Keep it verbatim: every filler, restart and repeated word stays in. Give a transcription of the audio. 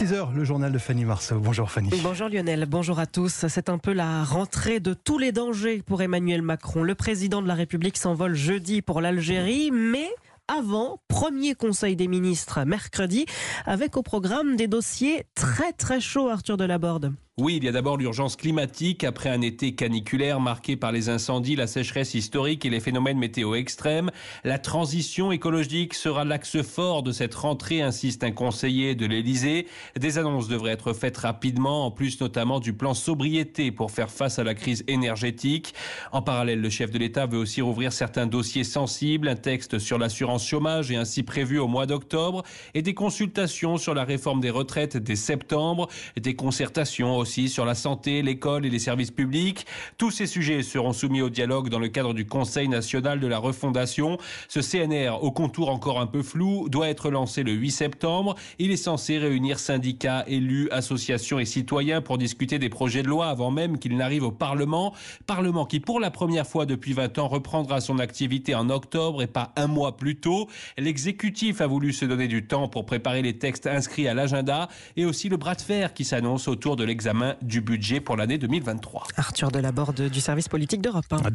six heures, le journal de Fanny Marceau. Bonjour Fanny. Bonjour Lionel, bonjour à tous. C'est un peu la rentrée de tous les dangers pour Emmanuel Macron. Le président de la République s'envole jeudi pour l'Algérie, mais avant, premier conseil des ministres mercredi, avec au programme des dossiers très très chauds, Arthur Delaborde. Oui, il y a d'abord l'urgence climatique après un été caniculaire marqué par les incendies, la sécheresse historique et les phénomènes météo extrêmes. La transition écologique sera l'axe fort de cette rentrée, insiste un conseiller de l'Élysée. Des annonces devraient être faites rapidement, en plus notamment du plan sobriété pour faire face à la crise énergétique. En parallèle, le chef de l'État veut aussi rouvrir certains dossiers sensibles, un texte sur l'assurance chômage est ainsi prévu au mois d'octobre et des consultations sur la réforme des retraites dès septembre, des concertations aussi sur la santé, l'école et les services publics. Tous ces sujets seront soumis au dialogue dans le cadre du Conseil national de la refondation. Ce C N R, au contour encore un peu flou, doit être lancé le huit septembre. Il est censé réunir syndicats, élus, associations et citoyens pour discuter des projets de loi avant même qu'il n'arrive au Parlement. Parlement qui, pour la première fois depuis vingt ans, reprendra son activité en octobre et pas un mois plus tôt. L'exécutif a voulu se donner du temps pour préparer les textes inscrits à l'agenda et aussi le bras de fer qui s'annonce autour de l'examen du budget pour l'année deux mille vingt-trois. Arthur Delaborde du service politique d'Europe un.